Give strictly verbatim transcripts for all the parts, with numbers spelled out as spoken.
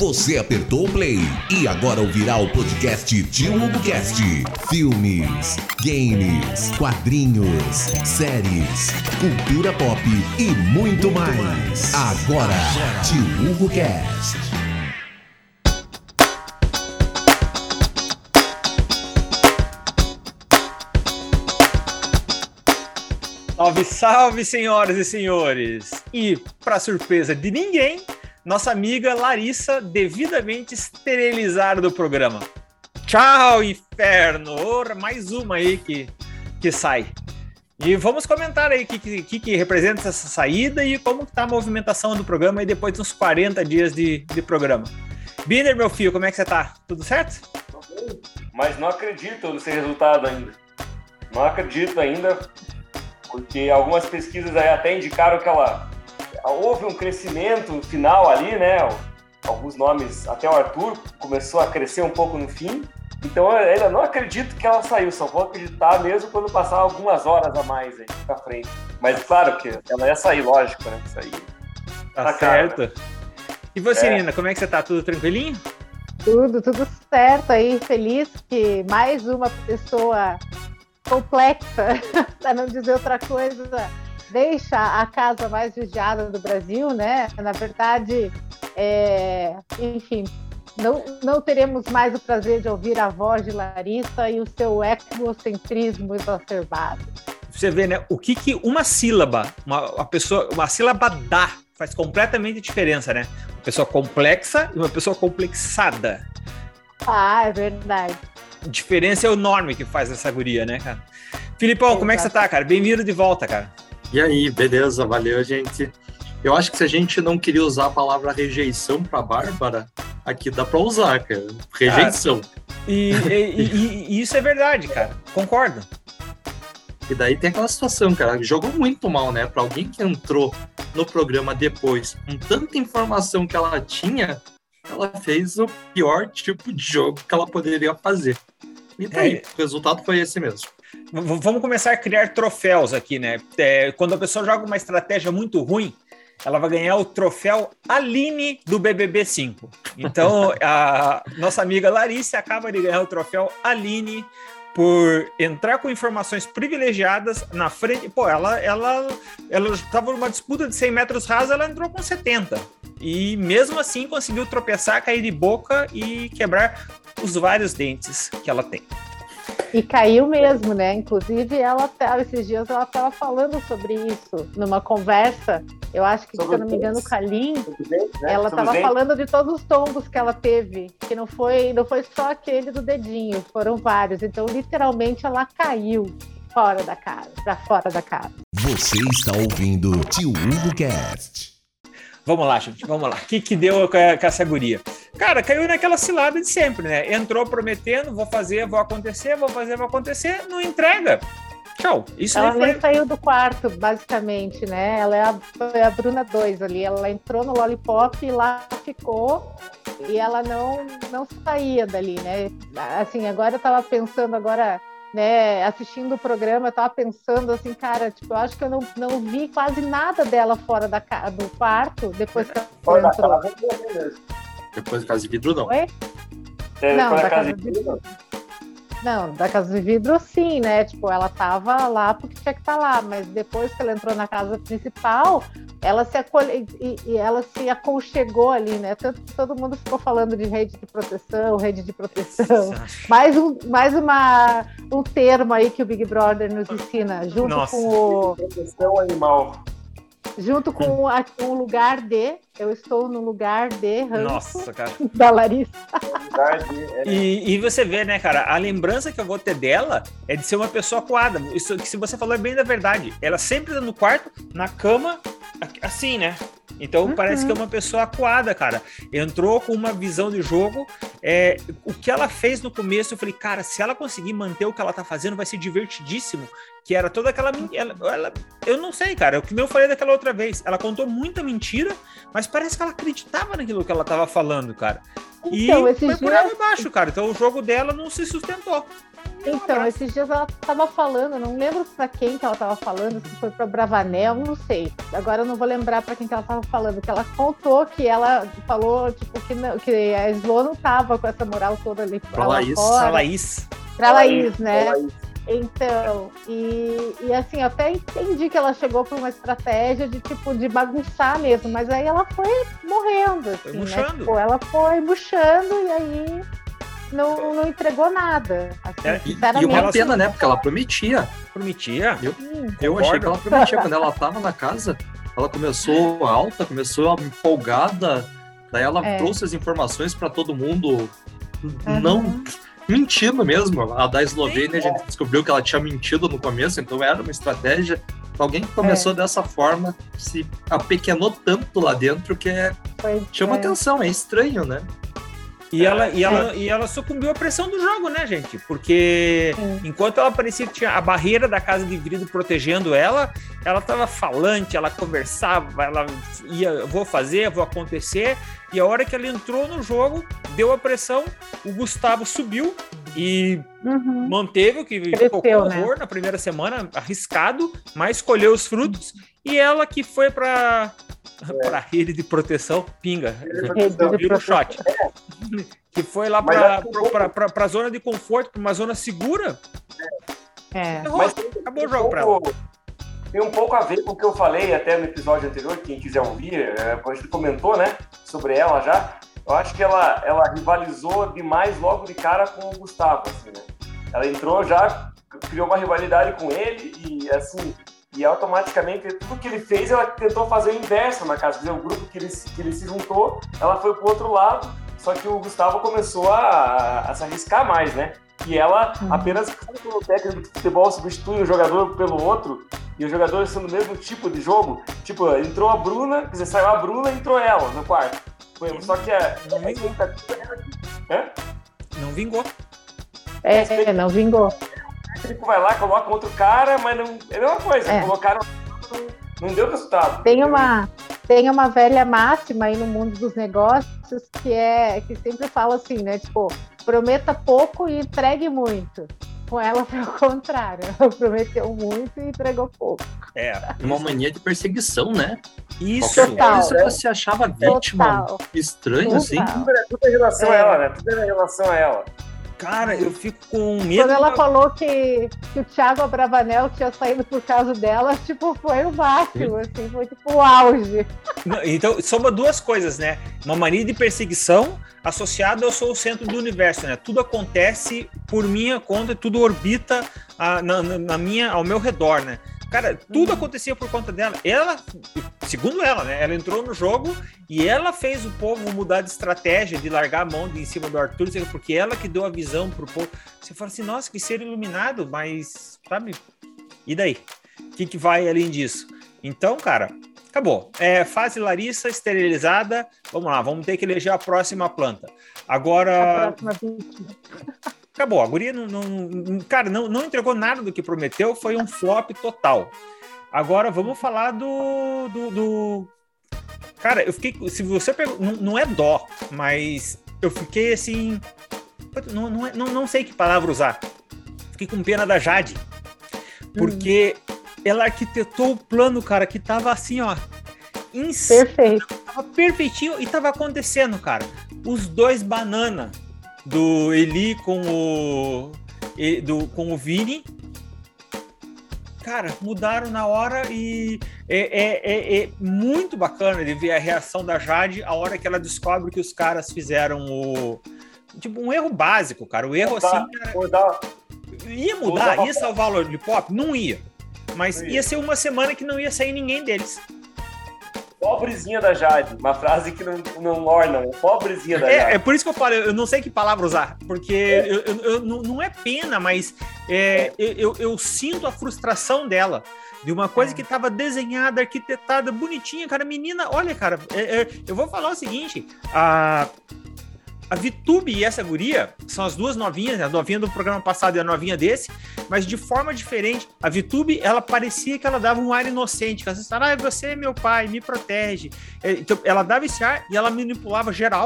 Você apertou o play e agora ouvirá o podcast Tio HugoCast. Filmes, games, quadrinhos, séries, cultura pop e muito mais. Agora, Tio HugoCast. Salve, salve, senhoras e senhores! E, para surpresa de ninguém, nossa amiga Larissa, devidamente esterilizada do programa. Tchau, inferno! Ora, mais uma aí que, que sai. E vamos comentar aí o que, que, que representa essa saída e como está a movimentação do programa aí depois dos quarenta dias de, de programa. Biner, meu filho, como é que você tá? Tudo certo? Mas não acredito nesse resultado ainda. Não acredito ainda, porque algumas pesquisas aí até indicaram que ela houve um crescimento final ali, né? Alguns nomes, até o Arthur começou a crescer um pouco no fim. Então eu ainda não acredito que ela saiu, só vou acreditar mesmo quando passar algumas horas a mais aí pra frente. Mas claro que ela ia sair, lógico, né? Sair. Tá, tá certo. Cara. E você, É. Nina, como é que você tá? Tudo tranquilinho? Tudo, tudo certo aí, feliz que mais uma pessoa complexa, para não dizer outra coisa, deixa a casa mais vigiada do Brasil, né? Na verdade, é, enfim, não, não teremos mais o prazer de ouvir a voz de Larissa e o seu egocentrismo exacerbado. Você vê, né? O que, que uma sílaba, uma, uma pessoa, uma sílaba dá, faz completamente diferença, né? Uma pessoa complexa e uma pessoa complexada. Ah, é verdade. A diferença é enorme que faz essa guria, né, cara? Filipão, como é que você tá, cara? Bem-vindo de volta, cara. E aí, beleza, valeu, gente. Eu acho que se a gente não queria usar a palavra rejeição pra Bárbara, aqui dá pra usar, cara. Rejeição. Ah, e, e, e, e isso é verdade, cara. Concordo. E daí tem aquela situação, cara, jogou muito mal, né? Pra alguém que entrou no programa depois, com tanta informação que ela tinha, ela fez o pior tipo de jogo que ela poderia fazer. E daí, é. O resultado foi esse mesmo. V- vamos começar a criar troféus aqui, né? É, quando a pessoa joga uma estratégia muito ruim, ela vai ganhar o troféu Aline do B B B cinco. Então, a nossa amiga Larissa acaba de ganhar o troféu Aline por entrar com informações privilegiadas na frente. Pô, ela ela ela estava numa disputa de cem metros rasos, ela entrou com setenta. E mesmo assim conseguiu tropeçar, cair de boca e quebrar os vários dentes que ela tem. E caiu mesmo, né? Inclusive, ela esses dias ela estava falando sobre isso numa conversa. Eu acho que, sobre se eu não me engano, o Kalim, né? Ela estava falando de todos os tombos que ela teve, que não foi, não foi só aquele do dedinho, foram vários. Então, literalmente, ela caiu fora da casa, para fora da casa. Você está ouvindo Tio HugoCast. Vamos lá, gente, vamos lá. O que que deu com essa guria? Cara, caiu naquela cilada de sempre, né? Entrou prometendo, vou fazer, vou acontecer, vou fazer, vou acontecer, não entrega. Tchau. Isso ela foi... nem saiu do quarto, basicamente, né? Ela é a, é a Bruna dois ali. Ela entrou no Lollipop e lá ficou e ela não, não saía dali, né? Assim, agora eu tava pensando agora... Né, assistindo o programa, eu tava pensando assim, cara, tipo, eu acho que eu não, não vi quase nada dela fora da, do quarto, depois que ela entrou. Depois da Casa de Vidro, não. Oi? É, não, da casa Casa de de Vidro, Não, da Casa de Vidro sim, né, tipo, ela tava lá porque tinha que estar lá, mas depois que ela entrou na casa principal, ela se, acolhe... e, e ela se aconchegou ali, né, tanto que todo mundo ficou falando de rede de proteção, rede de proteção, mais, um, mais uma, um termo aí que o Big Brother nos ensina, junto Nossa. com o... proteção animal. Junto com a, um lugar de, eu estou no lugar de ranço. Nossa, cara. Da Larissa. E, e você vê, né, cara, a lembrança que eu vou ter dela é de ser uma pessoa coada. Isso que se você falou é bem da verdade. Ela sempre no quarto, na cama, assim, né? Então uhum. Parece que é uma pessoa acuada, cara. Entrou com uma visão de jogo. É, o que ela fez no começo, eu falei, cara, se ela conseguir manter o que ela tá fazendo, vai ser divertidíssimo. Que era toda aquela... Ela, ela, eu não sei, cara. O que eu falei daquela outra vez. Ela contou muita mentira, mas parece que ela acreditava naquilo que ela tava falando, cara. Então, e esse foi dia... por água abaixo, cara. Então o jogo dela não se sustentou. Então, esses dias ela tava falando, não lembro pra quem que ela tava falando, se foi pra Bravanel, não sei. Agora eu não vou lembrar pra quem que ela tava falando, que ela contou que ela falou, tipo, que, não, que a Slo não tava com essa moral toda ali Pra Laís. Pra Laís. Pra Laís, né? Pra Laís. Então, e, e assim, eu até entendi que ela chegou por uma estratégia de, tipo, de bagunçar mesmo, mas aí ela foi morrendo, assim, Foi né? murchando. Tipo, ela foi murchando e aí não, não entregou nada. Assim, É, E, sinceramente. e uma ela- pena, né? Porque ela prometia. Prometia. Eu, Sim. eu achei que ela prometia. Quando ela tava na casa, ela começou alta, começou empolgada. Daí ela É. trouxe as informações pra todo mundo. Uhum. Não mentindo mesmo. A da Eslovênia, a gente descobriu que ela tinha mentido no começo, então era uma estratégia. Alguém que começou dessa forma se apequenou tanto lá dentro que é, Pois chama é. atenção, é estranho, né? E ela, e, ela, e ela sucumbiu à pressão do jogo, né, gente? Porque Sim. enquanto ela parecia que tinha a barreira da casa de vidro protegendo ela, ela estava falante, ela conversava, ela ia, vou fazer, vou acontecer. E a hora que ela entrou no jogo, deu a pressão, o Gustavo subiu e Uhum. manteve o que Cresceu, tocou horror né? na primeira semana, arriscado, mas colheu os frutos. E ela que foi para para rede de proteção, pinga, Rede de vira um proteção. shot. Que foi lá Mas para acho que- a zona de conforto, para uma zona segura. É. Errou, Mas tem, acabou o tem jogo um para ela. pouco- tem um pouco a ver com o que eu falei até no episódio anterior, quem quiser ouvir, é, a gente comentou, né, sobre ela já. Eu acho que ela, ela rivalizou demais logo de cara com o Gustavo, assim, né? Ela entrou já, criou uma rivalidade com ele e, assim, e automaticamente tudo que ele fez, ela tentou fazer o inverso na casa. Quer dizer, o grupo que ele, que ele se juntou, ela foi pro outro lado, só que o Gustavo começou a, a se arriscar mais, né? E ela Uhum. apenas, como o técnico de futebol substitui um jogador pelo outro, e os jogadores são do mesmo tipo de jogo, tipo, entrou a Bruna, quer dizer, saiu a Bruna e entrou ela no quarto. Foi, só que a, a expectativa era que, né? Não vingou. É, não vingou. O técnico vai lá, coloca outro cara, mas não, é a mesma coisa, É. colocaram, não, não deu resultado. Tem uma, tem uma velha máxima aí no mundo dos negócios que é que sempre fala assim, né? Tipo, prometa pouco e entregue muito. Com ela foi o contrário. Ela prometeu muito e entregou pouco. É. Uma mania de perseguição, né? Isso. Qualquer Total. coisa ela se achava vítima. Total. Estranho, assim. Total. Tudo é, tudo é em relação a É. ela, né? Tudo é em relação a ela. Cara, eu fico com medo. Quando ela falou que, que o Thiago Abravanel tinha saído por causa dela, tipo, foi o máximo, assim, foi tipo o auge. Não, então, soma duas coisas, né? Uma mania de perseguição associada eu sou o centro do universo, né? Tudo acontece por minha conta, tudo orbita ah, na, na- na minha, ao meu redor, né? Cara, tudo acontecia por conta dela. Ela, segundo ela, né? Ela entrou no jogo e ela fez o povo mudar de estratégia, de largar a mão de em cima do Arthur, porque ela que deu a visão pro povo. Você fala assim, nossa, que ser iluminado, mas, sabe? E daí? O que, que vai além disso? Então, cara, acabou. É, fase Larissa esterilizada. Vamos lá, vamos ter que eleger a próxima planta. A Agora, próxima vítima. acabou. A guria não, não- não- cara, não, não entregou nada do que prometeu, foi um flop total. Agora vamos falar do, do, do- Cara, eu fiquei. Se você pegou. Não, não é dó, mas eu fiquei assim. Não, não, é- não, não sei que palavra usar. Fiquei com pena da Jade. Porque ela arquitetou o plano, cara, que tava assim, ó. Em cima. Perfeito. Tava perfeitinho e tava acontecendo, cara. Os dois banana do Eli com o e- do com o Vini, cara, mudaram na hora e é, é, é- é muito bacana de ver a reação da Jade a hora que ela descobre que os caras fizeram o tipo um erro básico, cara. O erro assim, cara, Vou dar- ia mudar, Usava- ia salvar o Lollipop? Não ia. Mas Não ia. ia. ser uma semana que não ia sair ninguém deles. Pobrezinha da Jade, uma frase que não, não orna, né? Pobrezinha da É, Jade. é por isso que eu falo, eu não sei que palavra usar, porque eu, eu- eu- não- não é pena, mas é, eu, eu- eu sinto a frustração dela, de uma coisa que estava desenhada, arquitetada, bonitinha, cara, menina, olha, cara, é- é, eu vou falar o seguinte, a, a Vitube e essa guria são as duas novinhas, a novinha do programa passado e a novinha desse, mas de forma diferente. A Vitube, ela parecia que ela dava um ar inocente, que ela dizia, ah, você é meu pai, me protege. É, então, ela dava esse ar e ela manipulava geral,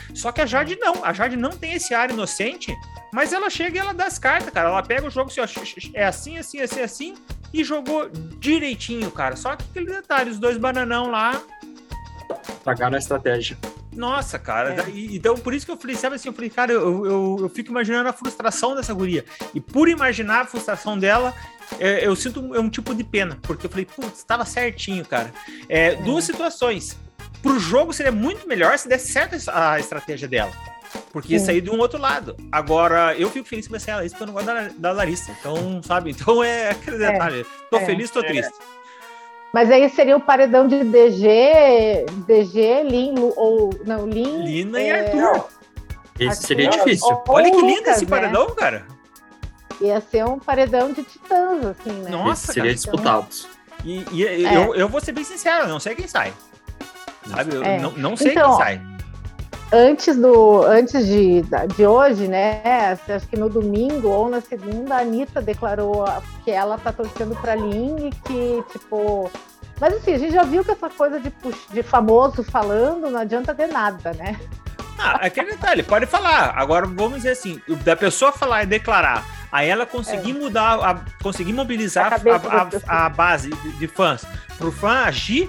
Só que a Jade não, a Jade não tem esse ar inocente, mas ela chega e ela dá as cartas, cara. Ela pega o jogo assim, ó, é assim, assim, assim, assim, e jogou direitinho, cara. Só que aquele detalhe, os dois bananão lá... Pagaram a estratégia. Nossa, cara, é. Então por isso que eu falei, sabe assim, eu falei, cara, eu, eu, eu fico imaginando a frustração dessa guria, e por imaginar a frustração dela, é, eu sinto um, um tipo de pena, porque eu falei, putz, estava certinho, cara. É, é. Duas situações, pro jogo seria muito melhor se desse certo a estratégia dela, porque ia sair de um outro lado. Agora, eu fico feliz que vai ser ela, isso porque eu não gosto da, da Larissa, então, sabe, então é aquele detalhe, tô é. feliz, tô triste. É. Mas aí seria o paredão de D G, D G, Lin, ou não, Lin... Lina é... e Arthur. Esse Arthur, seria difícil. Ou, Olha que lindo Lucas, esse paredão, né? Cara. Ia ser um paredão de titãs, assim, né? Nossa, esse seria cara, disputado. E, e é. eu, eu vou ser bem sincero, eu não sei quem sai. Sabe? Eu é. não, não sei então, quem sai. Antes, do, antes de, de hoje, né, acho que no domingo ou na segunda, a Anitta declarou que ela tá torcendo pra Lin e que, tipo... Mas assim, a gente já viu que essa coisa de, de famoso falando não adianta de nada, né? Ah, aquele detalhe, pode falar. Agora, vamos dizer assim, da pessoa falar e declarar, aí ela conseguir é. mudar, a, conseguir mobilizar a, a, a, a base de, de fãs pro fã agir,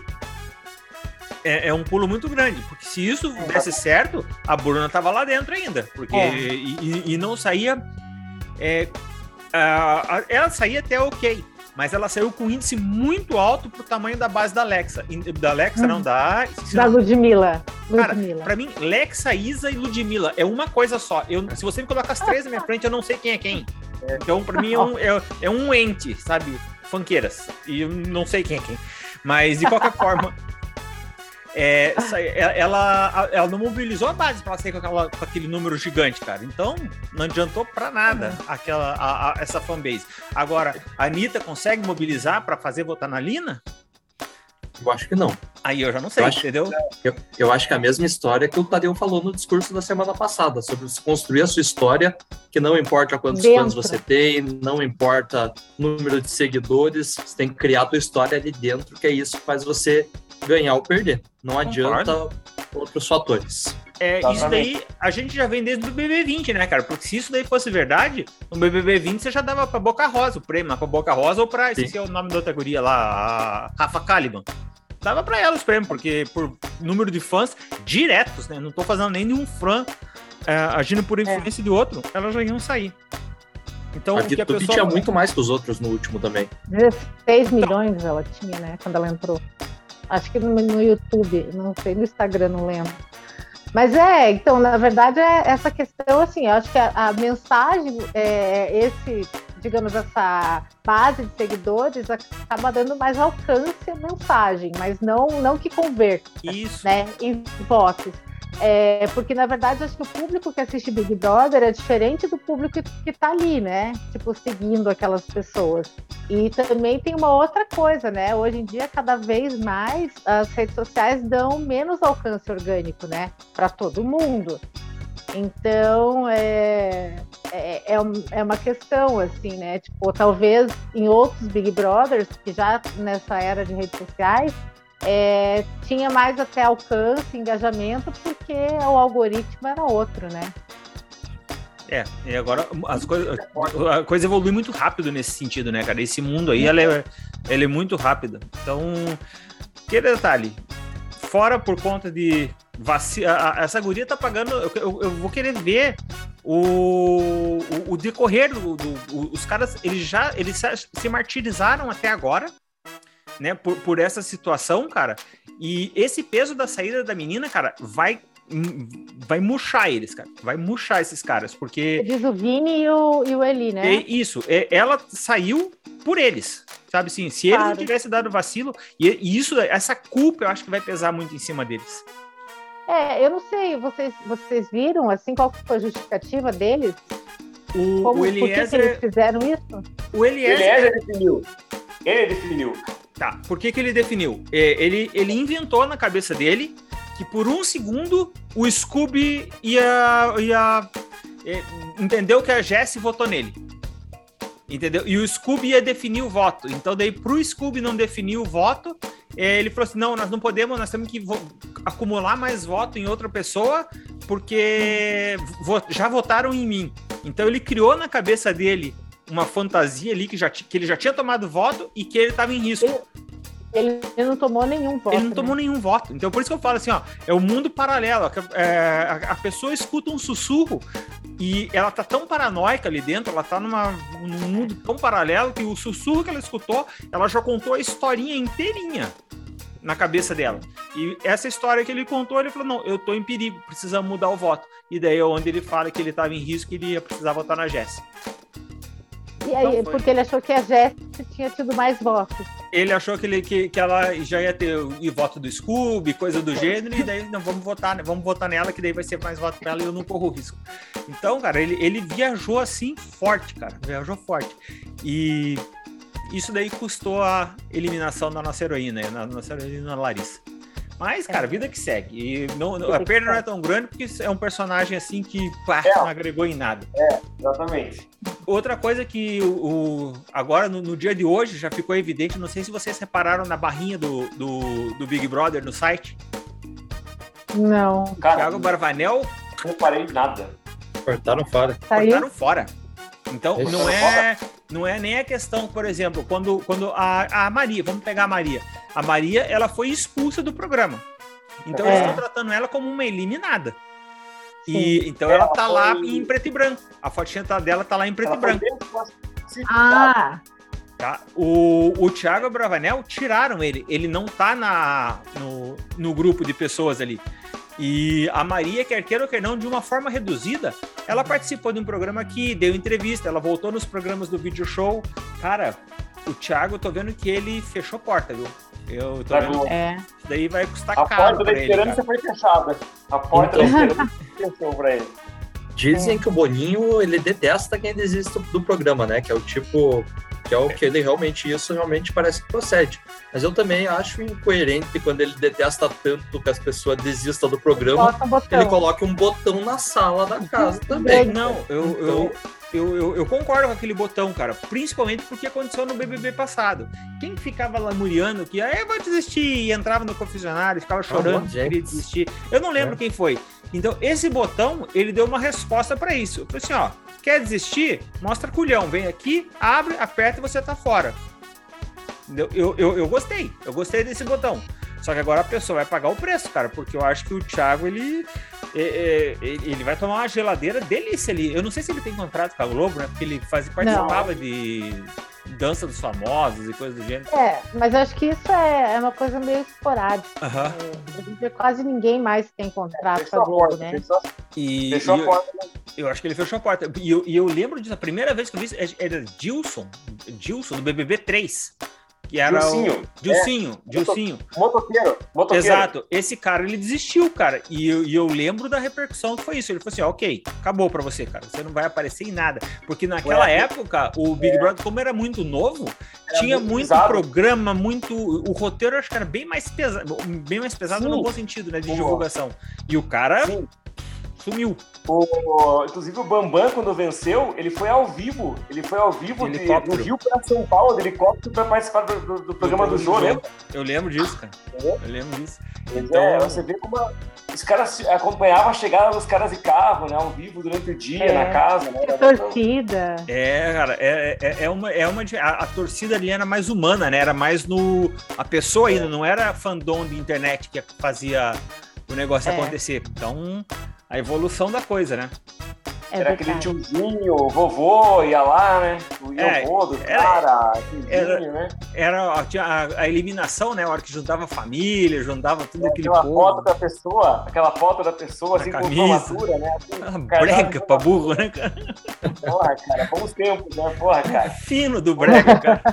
É, é um pulo muito grande, porque se isso é. desse certo, a Bruna tava lá dentro ainda, porque é. e, e não saía, é, a, a, ela saía até ok, mas ela saiu com um índice muito alto pro tamanho da base da Alexa, da Alexa hum. não, da... Da Ludmilla. Cara, Ludmilla. Pra mim, Lexa, Isa e Ludmilla é uma coisa só, eu, se você me colocar as três na minha frente, eu não sei quem é quem, então pra mim é um, é, é um ente, sabe, funkeiras, e eu não sei quem é quem, mas de qualquer forma... É, ela, ela não mobilizou a base para ela sair com, aquela, com aquele número gigante, cara. Então, não adiantou para nada uhum. aquela, a, a, essa fanbase. Agora, a Anitta consegue mobilizar para fazer votar na Lina? Eu acho que não. Aí eu já não sei, eu acho, entendeu? Eu, eu acho que é a mesma história que o Tadeu falou no discurso da semana passada, sobre construir a sua história, que não importa quantos dentro. fãs você tem, não importa o número de seguidores, você tem que criar a tua história ali dentro, que é isso que faz você ganhar ou perder. Não adianta Concordo. outros fatores. É, isso daí a gente já vem desde o B B vinte, né, cara? Porque se isso daí fosse verdade, no B B vinte você já dava pra Boca Rosa o prêmio, pra Boca Rosa ou pra, esse é o nome da outra guria lá, a Rafa Kalimann. Dava pra ela os prêmios, porque por número de fãs diretos, né? Não tô fazendo nem de um fã é, agindo por influência é. de outro, elas já iam sair. Então, a Vitube pessoa... tinha muito mais que os outros no último também. dezesseis milhões então... ela tinha, né, quando ela entrou. Acho que no, no YouTube, não sei, no Instagram, não lembro. Mas é, então, na verdade, é essa questão, assim, eu acho que a, a mensagem, é, esse, digamos, essa base de seguidores acaba dando mais alcance à mensagem, mas não, não que converta, Isso. né, em votos. É, porque, na verdade, acho que o público que assiste Big Brother é diferente do público que está ali, né? Tipo, seguindo aquelas pessoas. E também tem uma outra coisa, né? Hoje em dia, cada vez mais, as redes sociais dão menos alcance orgânico, né? Para todo mundo. Então, é, é, é uma questão, assim, né? Tipo, talvez em outros Big Brothers, que já nessa era de redes sociais, É, tinha mais até alcance, engajamento, porque o algoritmo era outro, né? É, e agora as coisas, a coisa evolui muito rápido nesse sentido, né, cara? Esse mundo aí, ela é, ela é muito rápida. Então, que detalhe, fora por conta de vacina, essa guria tá pagando, eu, eu, eu vou querer ver o, o, o decorrer do, do, os caras, eles já, eles se martirizaram até agora, né, por, por essa situação, cara, e esse peso da saída da menina, cara, vai vai murchar eles, cara, vai murchar esses caras, porque... Diz o Vini e o, e o Eli, né? É isso, é, ela saiu por eles, sabe assim, se eles claro. não tivessem dado vacilo, e, e isso, essa culpa eu acho que vai pesar muito em cima deles. É, eu não sei, vocês, vocês viram, assim, qual foi a justificativa deles? O, Como, o Eliezer... Por que, que eles fizeram isso? O Eliezer... Eliezer definiu. Ele definiu. Tá, por que que ele definiu? É, ele, ele inventou na cabeça dele que por um segundo o Scooby ia, ia é, entendeu que a Jessie votou nele. Entendeu? E o Scooby ia definir o voto. Então daí pro Scooby não definir o voto, ele falou assim, não, nós não podemos, nós temos que vo- acumular mais voto em outra pessoa, porque vo- já votaram em mim. Então ele criou na cabeça dele uma fantasia ali que, já t- que ele já tinha tomado voto e que ele estava em risco. Ele, ele não tomou nenhum voto. Ele não né? tomou nenhum voto. Então, por isso que eu falo assim, ó, é o mundo paralelo. É, a, a pessoa escuta um sussurro e ela tá tão paranoica ali dentro, ela tá numa, num mundo tão paralelo que o sussurro que ela escutou, ela já contou a historinha inteirinha na cabeça dela. E essa história que ele contou, ele falou, não, eu tô em perigo, precisamos mudar o voto. E daí é onde ele fala que ele tava em risco e ele ia precisar votar na Jéssica. E aí, Não foi. porque ele achou que a Jéssica tinha tido mais votos. Ele achou que, ele, que, que ela já ia ter o, o voto do Scooby, coisa do gênero, e daí não, vamos votar, né? Vamos votar nela, que daí vai ser mais voto pra ela e eu não corro risco. Então, cara, ele, ele viajou assim forte, cara. Viajou forte. E isso daí custou a eliminação da nossa heroína, da nossa heroína Larissa. Mas, cara, vida que segue. E não, não- a perda não é tão grande porque é um personagem assim que pá, É. não agregou em nada. Exatamente. Outra coisa que o, o- agora no, no dia de hoje já ficou evidente, não sei se vocês repararam na barrinha do, do, do Big Brother no site, Não. Cara, Thiago Barvanel não reparei nada. Cortaram fora. Saiu. cortaram fora. Então Isso. não é, não é nem a questão, por exemplo, quando, quando a, a Maria, vamos pegar a Maria, a Maria ela foi expulsa do programa. Então É. eles estão tratando ela como uma eliminada. Sim. E então É, ela ela tá lá foi- em preto e branco. A fotinha tá- dela tá lá em preto Ela e foi branco. bem classificada. Ah, Tá? O, o Thiago Bravanel tiraram ele. Ele não tá na, no, no grupo de pessoas ali. E a Maria, quer queira ou quer não, de uma forma reduzida, ela participou de um programa que deu entrevista, ela voltou nos programas do Video Show. Cara, o Thiago, eu tô vendo que ele fechou porta, viu? Eu tô Tá vendo bom. que é. isso daí vai custar A caro porta da pra ele, esperança cara. foi fechada. A porta da Então. esperança fechou pra ele. Dizem que o Boninho, ele detesta quem desiste do programa, né? Que é o tipo... Que é o que ele realmente... Isso realmente parece que procede. Mas eu também acho incoerente quando ele detesta tanto que as pessoas desistam do programa, Bota um botão. que ele coloque um botão na sala da casa também. Não, eu, eu, eu, eu, eu concordo com aquele botão, cara. Principalmente porque aconteceu no B B B passado. Quem ficava lamuriando que, ah, eu vou desistir, e entrava no confessionário, ficava chorando, monte de gente. queria desistir. Eu não lembro É. quem foi. Então, esse botão, ele deu uma resposta pra isso. Eu falei assim, ó, quer desistir? Mostra culhão. Vem aqui, abre, aperta e você tá fora. Entendeu? Eu, eu, eu gostei. Eu gostei desse botão. Só que agora a pessoa vai pagar o preço, cara, porque eu acho que o Thiago, ele, é, é, ele ele vai tomar uma geladeira delícia ali. Eu não sei se ele tem contrato com a Globo, né? Porque ele fazia, participava de dança dos famosos e coisas do gênero. É, mas eu acho que isso é, é uma coisa meio esporádica. Aham. É, hoje em dia quase ninguém mais tem contrato com Fechou a a Globo, porta. né? Fechou, E, fechou e a eu, porta. eu acho que ele fechou a porta. E eu, e eu lembro disso, a primeira vez que eu vi isso era Dilson, Dilson, do B B B três. Que era Dilcinho. o Dilcinho, Dilcinho. Motoqueiro. Motoqueiro. Exato, esse cara, ele desistiu, cara, e eu, e eu lembro da repercussão que foi isso, ele falou assim, ó, ok, acabou pra você, cara, você não vai aparecer em nada, porque naquela Ué, época, o Big Brother, como era muito novo, Era tinha muito muito pesado. programa, muito, o roteiro eu acho que era bem mais pesado, bem mais pesado Sim. no bom sentido, né, de Sim. divulgação, e o cara Sim. sumiu. O, inclusive o Bambam, quando venceu, ele foi ao vivo. Ele foi ao vivo de, Helicóptero. do Rio para São Paulo, de helicóptero, para participar do, do- do programa do Jô, lembra? Eu lembro disso, cara, Entendeu? eu lembro disso. Então, Então- é, você vê como a- os caras acompanhavam a chegada dos caras de carro, né? Ao vivo durante o dia, É. na casa, né? A torcida. É, cara, é, é, é uma, é uma. A, a torcida ali era mais humana, né? Era mais no. A pessoa ainda, não era fandom de internet que fazia o negócio É. acontecer. Então, a evolução da coisa, né? É Era aquele verdade. tiozinho, o vovô ia lá, né? O É, avô do era- cara, tiozinho, era- né? Era a, tinha a, a eliminação, né? A hora que juntava a família, juntava tudo aquele Aquela povo. foto da pessoa, aquela foto da pessoa, Da assim, com camisa. formatura, né? Assim, Ah, cara, brega pra burro, né, cara? Porra, cara, bons tempos, né? Porra, cara. Fino do brega, cara.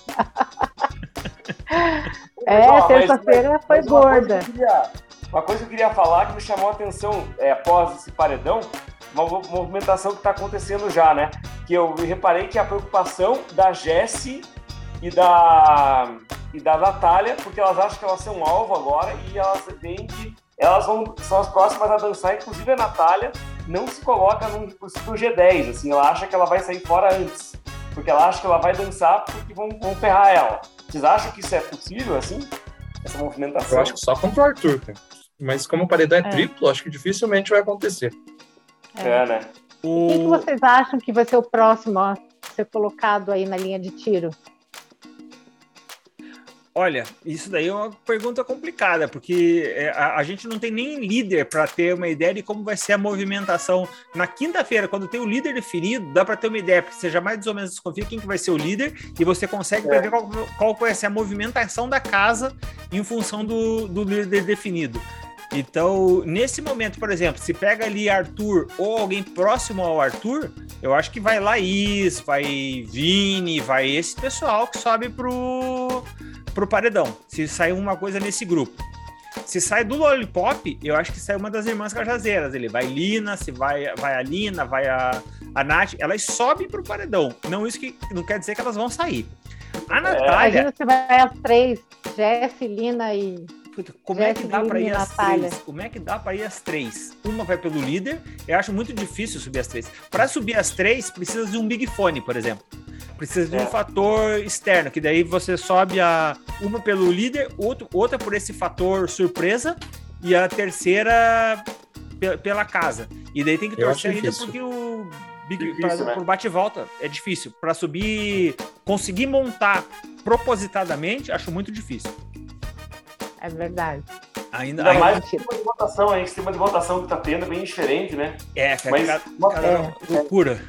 É, Ó, mas- terça-feira mas- foi mas uma coisa gorda. que eu queria- Uma coisa que eu queria falar que me chamou a atenção é, após esse paredão, uma mo- movimentação que está acontecendo já, né? Que eu reparei que a preocupação da Jessie e da, e da Natália, porque elas acham que elas são alvo agora e elas veem que elas vão, são as próximas a dançar, inclusive a Natália não se coloca no possível G dez, assim, ela acha que ela vai sair fora antes, porque ela acha que ela vai dançar porque vão, vão ferrar ela. Vocês acham que isso é possível, assim? essa movimentação. Eu acho que só contra o Arthur, cara. Mas como o paredão é, é triplo, acho que dificilmente vai acontecer. É, é né? O que, que vocês acham que vai ser o próximo a ser colocado aí na linha de tiro? Olha, isso daí é uma pergunta complicada, porque a, a gente não tem nem líder para ter uma ideia de como vai ser a movimentação. Na quinta-feira, quando tem o líder definido, dá para ter uma ideia, porque você já mais ou menos desconfia quem que vai ser o líder e você consegue é. prever qual, qual vai ser a movimentação da casa em função do, do líder definido. Então, nesse momento, por exemplo, se pega ali Arthur ou alguém próximo ao Arthur, eu acho que vai Laís, vai Vini, vai esse pessoal que sobe pro, pro paredão, se sair uma coisa nesse grupo. Se sai do Lollipop, eu acho que sai uma das irmãs Cajazeiras. Ele vai Lina, se vai, vai a Lina, vai a, a Nath, elas sobem pro paredão. Não, isso que, não quer dizer que elas vão sair. A Natália... Imagina se vai as três, Jess, Lina e... Como é que dá para ir as três? Como é que dá para ir as três? Uma vai pelo líder, eu acho muito difícil subir as três. Para subir as três, precisa de um Big Fone, por exemplo. Precisa de um é. fator externo, que daí você sobe a uma pelo líder, outro, outra por esse fator surpresa e a terceira p- pela casa. E daí tem que torcer ainda porque o Big difícil, pra, né? Por bate e volta é difícil. Para subir, conseguir montar propositadamente, acho muito difícil. É verdade. Ainda, ainda mais o sistema de votação, hein? O sistema de votação que tá tendo é bem diferente, né? É, cara, mas, cada, uma, cada é, loucura.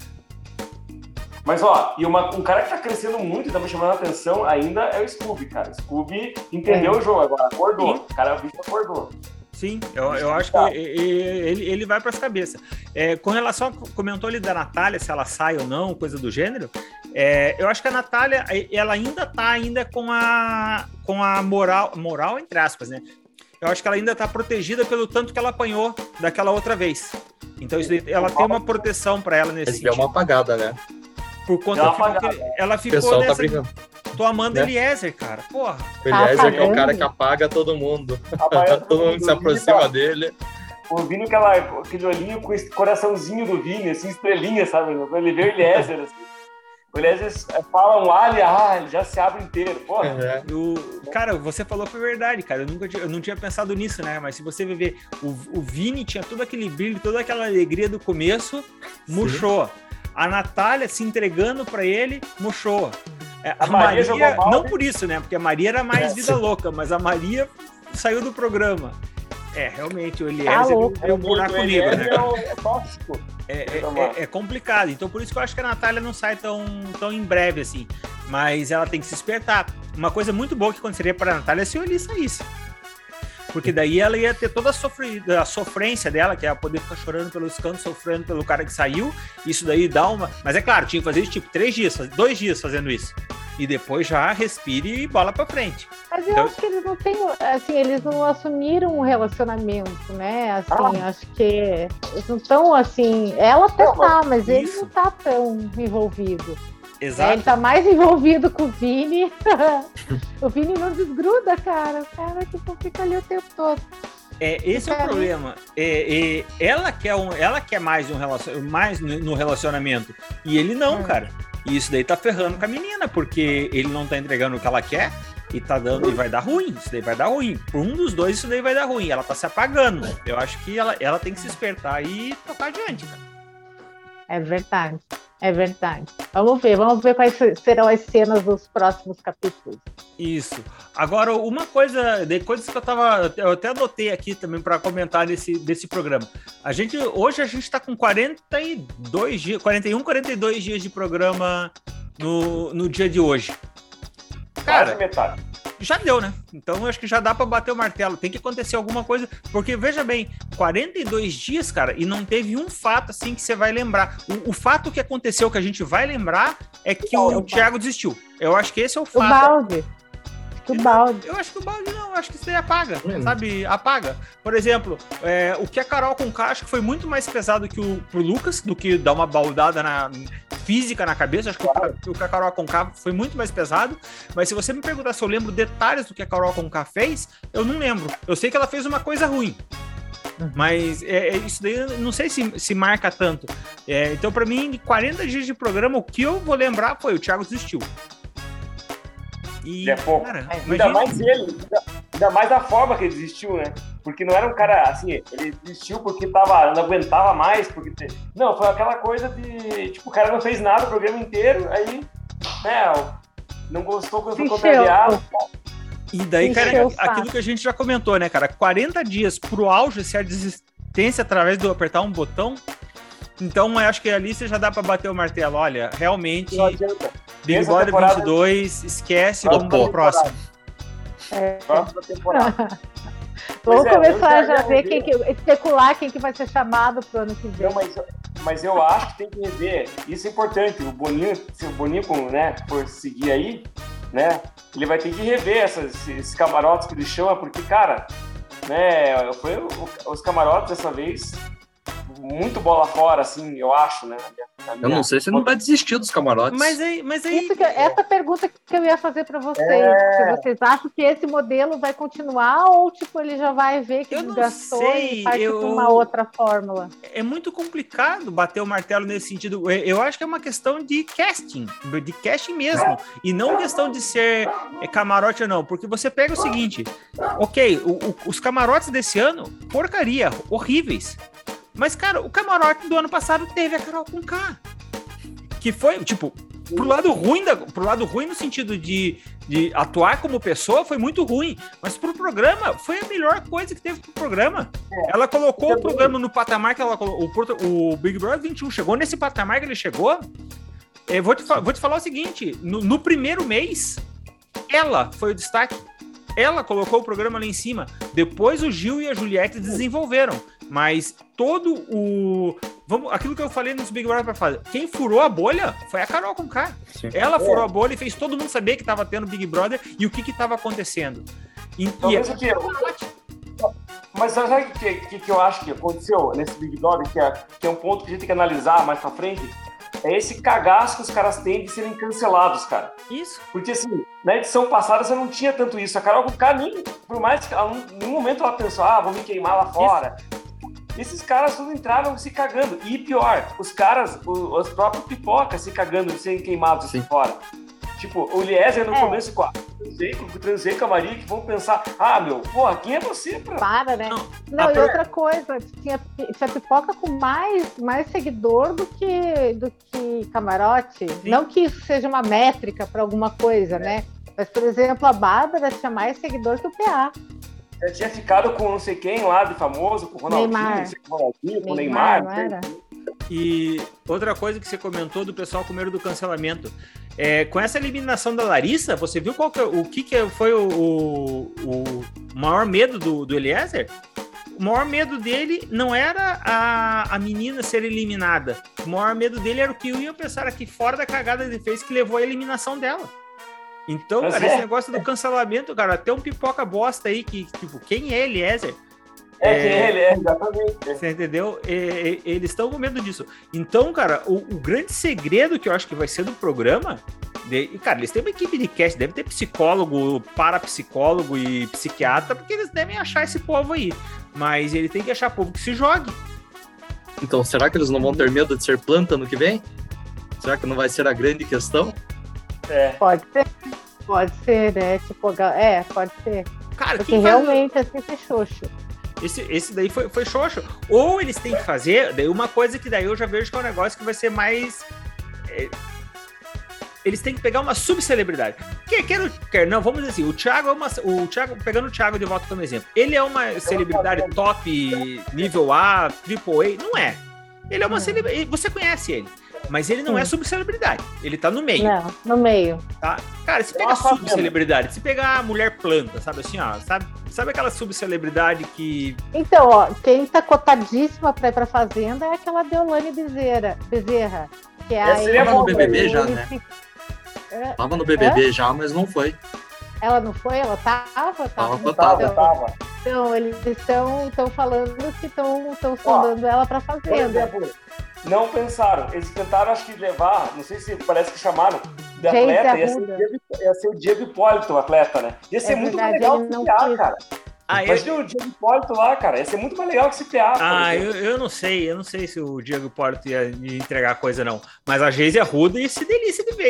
Mas, ó, e uma, um cara que tá crescendo muito e tá me chamando a atenção ainda é o Scooby, cara. Scooby entendeu é. o jogo agora, acordou. Sim. O cara o bicho acordou. Sim, eu, eu acho que ele, ele vai para as cabeças. É, com relação a, comentou ali da Natália, se ela sai ou não, coisa do gênero, é, eu acho que a Natália, ela ainda tá ainda com a, com a moral, moral entre aspas, né? Eu acho que ela ainda tá protegida pelo tanto que ela apanhou daquela outra vez. Então isso, ela tem uma proteção para ela nesse sentido. É uma apagada, né? Por conta ela, ficou, que, ela ficou o pessoal nessa... tá brigando. Tô amando né? Eliezer, cara. Porra. O Eliezer é o cara que apaga todo mundo. Apaga todo mundo que se aproxima dele. O Vini, aquela, aquele olhinho com esse coraçãozinho do Vini, assim, estrelinha, sabe? Quando ele vê o Eliezer, assim. O Eliezer fala um alho, ah, ele já se abre inteiro. Porra. É. O, cara, você falou foi verdade, cara. Eu, nunca, eu não tinha pensado nisso, né? Mas se você ver, o, o Vini tinha todo aquele brilho, toda aquela alegria do começo, murchou. Sim. A Natália se entregando pra ele, murchou. A, a Maria, Maria mal, não né? por isso, né? Porque a Maria era mais é, vida sim. louca, mas a Maria saiu do programa. É, realmente, o Eliezer tá é um buraco negro, né? É tóxico. É, é, é, é complicado. Então, por isso que eu acho que a Natália não sai tão, tão em breve, assim. Mas ela tem que se despertar. Uma coisa muito boa que aconteceria para a Natália é se o Eli saísse. Porque daí ela ia ter toda a, sofri... a sofrência dela, que é poder ficar chorando pelos cantos, sofrendo pelo cara que saiu. Isso daí dá uma... Mas é claro, tinha que fazer isso tipo três dias, dois dias fazendo isso. E depois já respire e bola pra frente. Mas eu então... acho que eles não têm... Assim, eles não assumiram um relacionamento, né? Assim, ah. acho que eles não estão, assim... Ela até tá, mas isso. ele não tá tão envolvido. Exato. É, ele tá mais envolvido com o Vini. O Vini não desgruda, cara. O cara tipo, fica ali o tempo todo. É, esse é o problema. É, é, ela, quer um, ela quer mais, um relacion, mais no relacionamento. E ele não, hum. cara. E isso daí tá ferrando com a menina, porque ele não tá entregando o que ela quer e tá dando, e vai dar ruim. Isso daí vai dar ruim. Por um dos dois, isso daí vai dar ruim. Ela tá se apagando. Eu acho que ela, ela tem que se despertar e tocar adiante, cara. É verdade. É verdade. Vamos ver, vamos ver quais serão as cenas dos próximos capítulos. Isso. Agora, uma coisa, de coisas que eu tava, eu até anotei aqui também para comentar desse, desse programa. A gente, hoje a gente tá com quarenta e dois dias, quarenta e um, quarenta e dois dias de programa no, no dia de hoje. Cara, metade. Já deu, né? Então eu acho que já dá pra bater o martelo. Tem que acontecer alguma coisa, porque veja bem, quarenta e dois dias, cara, e não teve um fato assim que você vai lembrar. O, o fato que aconteceu que a gente vai lembrar é que o, o Thiago desistiu. Eu acho que esse é o fato. O balde. O balde. Eu acho que o balde não, eu acho que isso daí apaga, hum. sabe? Apaga. Por exemplo, é, o que a Carol Conká acho que foi muito mais pesado que o pro Lucas, do que dar uma baldada na física na cabeça. Acho que claro. o, o que a Carol Conká foi muito mais pesado. Mas se você me perguntar se eu lembro detalhes do que a Carol Conká fez, eu não lembro. Eu sei que ela fez uma coisa ruim. Uhum. Mas é, isso daí eu não sei se, se marca tanto. É, então, pra mim, em quarenta dias de programa, o que eu vou lembrar foi o Thiago desistiu. E, é pouco. Cara, ainda mais ele, ainda, Ainda mais da forma que ele desistiu, né? Porque não era um cara, assim, ele desistiu porque tava, não aguentava mais, porque... Não, foi aquela coisa de, tipo, o cara não fez nada o programa inteiro, aí, né, não gostou quando foi contrariado. E daí, cara, aquilo que a gente já comentou, né, cara? quarenta dias pro auge ser a desistência através do apertar um botão. Então, eu acho que ali você já dá pra bater o martelo. Olha, realmente, Big Brother vinte e dois, esquece, vamos para o próximo. É. Próxima temporada. Vamos é, começar a já, já ver, quem que, especular quem que vai ser chamado pro ano que vem. Não, mas, mas eu acho que tem que rever. Isso é importante. O Boninho, se o Boninho, né, for seguir aí, né, ele vai ter que rever essas, esses camarotes que ele chama, porque, cara, né, foi o, os camarotes dessa vez muito bola fora, assim, eu acho, né? Na minha, eu não sei se não vai desistir dos camarotes. Mas aí... Mas aí... Isso que, essa pergunta que eu ia fazer para vocês. É... Se vocês acham que esse modelo vai continuar ou, tipo, ele já vai ver que desgastou e parte eu... para uma outra fórmula? É muito complicado bater o martelo nesse sentido. Eu acho que é uma questão de casting, de casting mesmo, e não questão de ser camarote ou não, porque você pega o seguinte, ok, o, o, os camarotes desse ano, porcaria, horríveis. Mas, cara, o camarote do ano passado teve a Carol Conká. Que foi, tipo, pro lado ruim, da, pro lado ruim no sentido de, de atuar como pessoa, foi muito ruim. Mas pro programa, foi a melhor coisa que teve pro programa. É, ela colocou o programa no patamar que ela colocou. O, o Big Brother vinte e um chegou nesse patamar que ele chegou. Eu vou te, vou te falar o seguinte: no, no primeiro mês, ela foi o destaque. Ela colocou o programa lá em cima. Depois o Gil e a Juliette desenvolveram. Mas todo o... Vamos, aquilo que eu falei nos Big Brother pra fazer. Quem furou a bolha foi a Carol Conká. Ela é. furou a bolha e fez todo mundo saber que estava tendo Big Brother e o que estava acontecendo. E, então, e é... que eu... Mas sabe o que, que, que eu acho que aconteceu nesse Big Brother, que é, que é um ponto que a gente tem que analisar mais pra frente? É esse cagaço que os caras têm de serem cancelados, cara. Isso. Porque, assim, na edição passada você não tinha tanto isso. A Carol Conká, nem, por mais que ela, em nenhum momento ela pensou, ah, vou me queimar lá fora. Isso. Esses caras tudo entraram se cagando. E pior, os caras, os, os próprios pipocas se cagando de serem queimados assim fora. Tipo, o Eliezer no é. começo com a transei com a Maria, que vão pensar, ah, meu, porra, quem é você? Pra... Para, né? Não, não e per... outra coisa, tinha, tinha pipoca com mais, mais seguidor do que, do que camarote. Sim. Não que isso seja uma métrica para alguma coisa, é. né? Mas, por exemplo, a Bárbara tinha mais seguidor que o P A. Já tinha ficado com não sei quem lá de famoso, com o Ronaldinho, Neymar. Não sei, com o Ronaldinho, com o Neymar. Neymar e outra coisa que você comentou do pessoal com medo do cancelamento. É, com essa eliminação da Larissa, você viu qual que, o que, que foi o, o, o maior medo do, do Eliezer? O maior medo dele não era a, a menina ser eliminada. O maior medo dele era o que iam pensar aqui fora da cagada que ele fez que levou à eliminação dela. Então, cara, é. esse negócio do cancelamento, cara, até um pipoca bosta aí, que, tipo, quem é Eliezer? É, é, quem é ele, é, exatamente. Você entendeu? E, e, eles estão com medo disso. Então, cara, o, o grande segredo que eu acho que vai ser do programa, de, e, cara, eles têm uma equipe de cast, deve ter psicólogo, parapsicólogo e psiquiatra, porque eles devem achar esse povo aí. Mas ele tem que achar povo que se jogue. Então, será que eles não vão ter medo de ser planta no que vem? Será que não vai ser a grande questão? É. Pode ser, pode ser, né? Tipo, é, pode ser. Cara, porque realmente faz... assim foi xoxo. Esse, esse daí foi, foi xoxo. Ou eles têm que fazer, daí uma coisa que daí eu já vejo que é um negócio que vai ser mais. É, eles têm que pegar uma subcelebridade. Quer, quer, quer, não, vamos dizer assim, o Thiago é uma. O Thiago, pegando o Thiago de volta como exemplo, ele é uma celebridade top, nível A, triple A. Não é. Ele é uma celebridade. Você conhece ele. Mas ele não Sim. é subcelebridade, ele tá no meio. Não, no meio. Tá? Cara, se pegar subcelebridade, se pegar a mulher planta, sabe assim, ó, sabe, sabe aquela subcelebridade que... Então, ó, quem tá cotadíssima pra ir pra Fazenda é aquela Deolane Bezerra, Bezerra que é aí... Tava no B B B já, né? Se... Tava no B B B é? já, mas não foi. Ela não foi? Ela tava? Tava, tava. tava, então, tava. Então, eles estão falando que estão sondando ela pra Fazenda. Não pensaram, eles tentaram, acho que levar, não sei se parece que chamaram de atleta, ia ser, Diego, ia ser o Diego Hipólito, o atleta, né? Ia ser é muito verdade, mais legal que esse P A, cara. Ah, Mas eu... o Diego Hipólito lá, cara, ia ser muito mais legal que esse P A. Ah, eu, eu não sei, eu não sei se o Diego Hipólito ia entregar coisa, não. Mas a Geise Arruda ia se delícia de bem.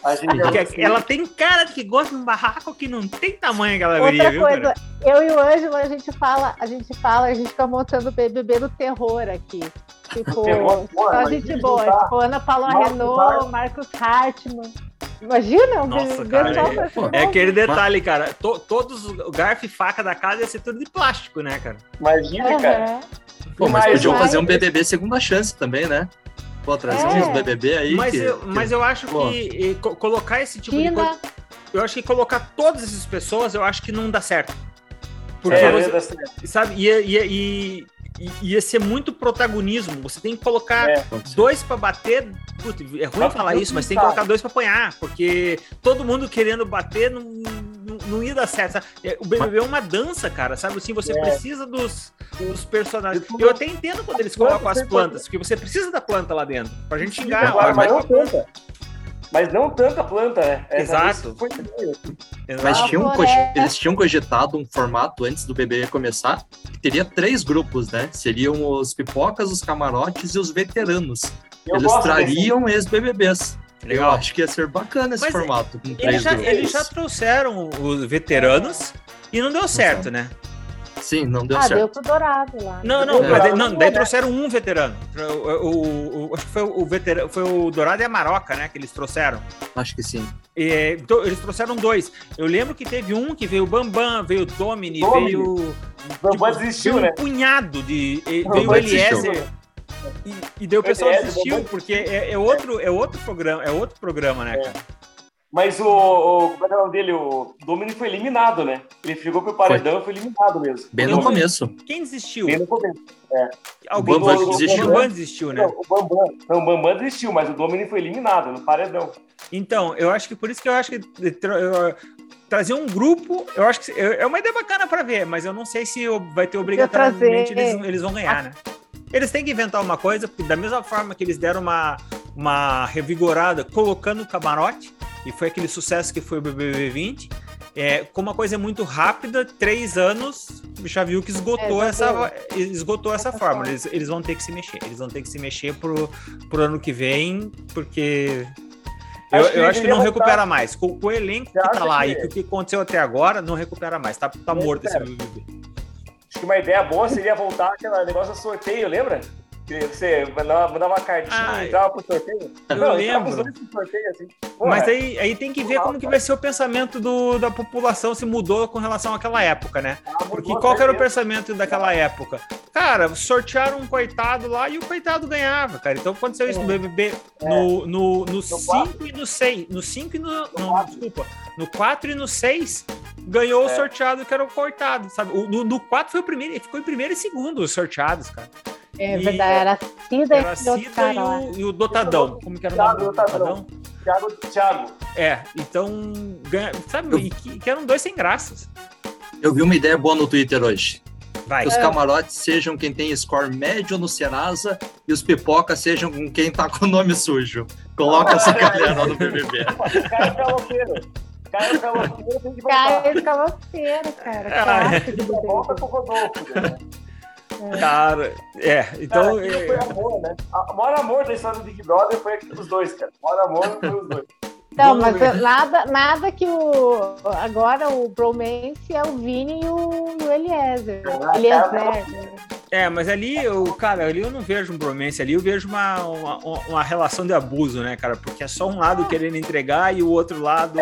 A gente Porque ela tem cara de que gosta de um barraco que não tem tamanho aquela Outra guria, viu, coisa, cara? eu e o Ângelo, a gente fala, a gente fala, a gente fica montando o B B B do terror aqui. Tipo, Terror, pô, só mas gente isso boa, tá- tipo, Ana Paula Marcos Renault, Hartmann. Marcos Hartmann. Imagina, um Nossa, B B B cara, só é- pra esse É povo. aquele detalhe, cara. To- todos o garfo e faca da casa ia ser tudo de plástico, né, cara? Imagina, cara. Aham. Pô, mas Mas podiam vai- fazer um B B B segunda chance também, né? Pô, trazer É. uns B B B aí. Mas, que, eu, que- mas eu acho pô. que eh, co- colocar esse tipo de Tina, coisa. Eu acho que colocar todas essas pessoas, eu acho que não dá certo. Porque É, você, vai dar certo. sabe, ia, ia, ia, ia ser muito protagonismo. Você tem que colocar É. dois pra bater. Putz, é ruim Mas falar eu isso, mas tem que pensava. colocar dois pra apanhar, porque todo mundo querendo bater não, não, não ia dar certo. Sabe? É, o B B B é uma dança, cara, sabe? Assim, você É. precisa dos, dos personagens. Eu- Eu até entendo quando eles colocam as Você plantas, porque você precisa da planta lá dentro, pra gente xingar. Claro, Olha, mas vai não com a planta. tanta. Mas não tanta planta, né? Essa Exato. vez foi meio. Mas Ah, tinham floresta. cogi- eles tinham cogitado um formato antes do B B B começar que teria três grupos, né? Seriam os pipocas, os camarotes e os veteranos. Eu eles gosto trariam ex-B B Bs. Eu Legal. acho que ia ser bacana esse Mas formato. Com Eles três já, grupos. eles já trouxeram os veteranos e não deu certo, né? Sim, não deu ah, certo. deu pro Dourado lá. Não, não, É. mas daí, não, daí trouxeram um veterano. O, o- o- acho que foi o veterano, foi o Dourado e a Maroca, né? Que eles trouxeram. Acho que sim. E, então, eles trouxeram dois. Eu lembro que teve um que veio o Bambam, veio o Domini, Domini. veio. O Bambam desistiu, veio um né? punhado de. e- O Veio o Bambam desistiu. Eliezer. E, e daí o pessoal Eliezer, desistiu, Bambam- porque é, é outro, é outro programa, é outro programa, né, cara? Mas o, o. Como é que é o nome dele? O Dominic foi eliminado, né? Ele chegou pro paredão e foi eliminado mesmo. Bem Eu- no começo. Quem desistiu? Bem no começo. Alguém O Bambam o- desistiu. O Bambam desistiu, né? Não, o Bambam, não, o Bambam desistiu, mas o Dominic foi eliminado no paredão. Então, eu acho que por isso que eu acho que tra- eu- trazer um grupo, eu acho que é é uma ideia bacana para ver, mas eu não sei se eu- vai ter obrigatoriamente trazer- eles, eles vão ganhar, né? Eles têm que inventar uma coisa, porque da mesma forma que eles deram uma, uma revigorada colocando o camarote, e foi aquele sucesso que foi o B B B vinte, é, com uma coisa muito rápida, três anos, já viu que esgotou É, já essa, esgotou essa Essa forma. forma. Eles, eles vão ter que se mexer, eles vão ter que se mexer pro, pro ano que vem, porque eu Acho acho que que, ele devia não voltar. recupera mais. Com, com o elenco que Você tá acha lá que- e com o que aconteceu até agora, não recupera mais. Tá, tá Não morto esse recupera. B B B. Acho que uma ideia boa seria voltar aquele negócio de sorteio, lembra? Que você mandava, mandava uma cartinha Ah, e entrava pro sorteio. eu não, entrava lembro. os dois pro sorteio, assim. Pô, Mas é. aí, aí tem que ver como que vai ser o pensamento do, da população, se mudou com relação àquela época, né? Ah, Porque mudou, qual que era o certeza. pensamento daquela época? Cara, sortearam um coitado lá e o coitado ganhava, cara. Então aconteceu isso no B B B no, no, no cinco e no seis. No cinco e no. Não, desculpa. No quatro e no seis ganhou o É. sorteado que era o coitado, sabe? O- No, no quatro foi o primeiro, ele ficou em primeiro e segundo os sorteados, cara. É E- verdade, era a Cida Era a e outro Cida cara e lá. o, e o Dotadão. Como que era o nome do Thiago Dotadão. Dotadão? Thiago, Thiago. É, então, ganha, sabe, e que, que eram dois sem graças. Eu vi uma ideia boa no Twitter hoje. Vai. Que os camarotes sejam quem tem score médio no Serasa e os pipocas sejam com quem tá com o nome sujo. Coloca essa galera no B B B. Caio Caloteiro. Caio Caloteiro tem que Cara, voltar. esse caloteiro, cara. Ah, Clássico do B B B. Volta pro Rodolfo. Né? Cara, é, então. Cara, aquilo foi amor, né? A- O maior amor da história do Big Brother foi aquele dos dois, cara. O maior amor foi os dois. Não, Vamos mas ver. nada, nada que o. Agora o bromance é o Vini e o, e o Eliezer. Ah, Eliezer. É, mas ali, eu, cara, ali eu não vejo um bromance, ali eu vejo uma, uma, uma relação de abuso, né, cara? Porque é só um lado querendo entregar e o outro lado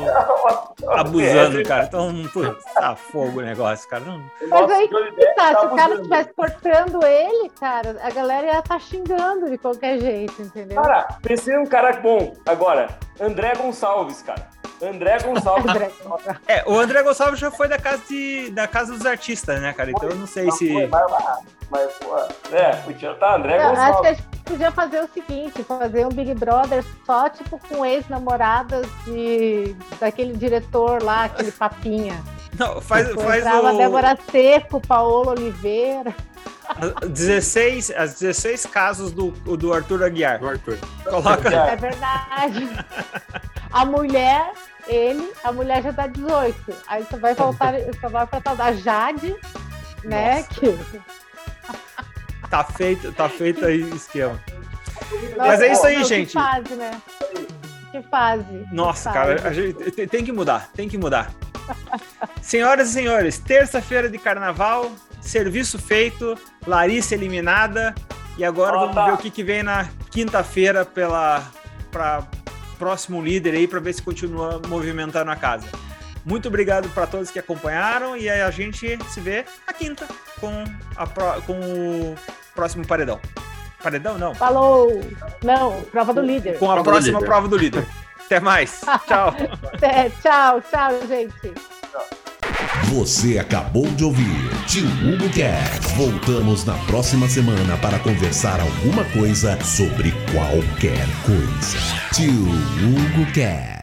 abusando, cara. Então, putz, tá fogo o negócio, cara. Não, Mas aí Johnny que Depp tá, se o cara abusando. estivesse cortando ele, cara, a galera ia estar xingando de qualquer jeito, entendeu? Cara, pensei num cara bom. Agora, André Gonçalves, cara. André Gonçalves. André. é, o André Gonçalves já foi da casa, de, da casa dos artistas, né, cara? Então eu não sei Mas, se. pô, Mas, mas, mas, pô, é, podia estar André Eu acho que a Gonçalves. gente podia fazer o seguinte, fazer um Big Brother só, tipo, com ex-namoradas de daquele diretor lá, aquele papinha. Não, faz, Tipo, faz entrava o. Débora Seco, Paola Oliveira. as dezesseis, as dezesseis casos do, do Arthur Aguiar. Do Arthur. Coloca. É verdade. A mulher, ele, a mulher já dá dezoito. Aí você vai voltar, só vai pra tal da Jade, né? Que, Tá feito, tá feito aí o esquema. Nossa, Mas é isso aí, não, gente. Que fase, né? Que Que fase. Nossa, que cara, fase. a gente tem que mudar, tem que mudar. Senhoras e senhores, terça-feira de carnaval, serviço feito, Larissa eliminada, e agora Ah, vamos tá. ver o que, que vem na quinta-feira pela para próximo líder aí, para ver se continua movimentando a casa. Muito obrigado para todos que acompanharam, e aí a gente se vê na quinta com, a pro, com o próximo paredão. Paredão, não. Falou! Não, prova do líder. Com a Prova do próxima líder. prova do líder. Até mais. Tchau. É, tchau, tchau, gente. Você acabou de ouvir Tio Hugo Cast. Voltamos na próxima semana para conversar alguma coisa sobre qualquer coisa. Tio Hugo Cast.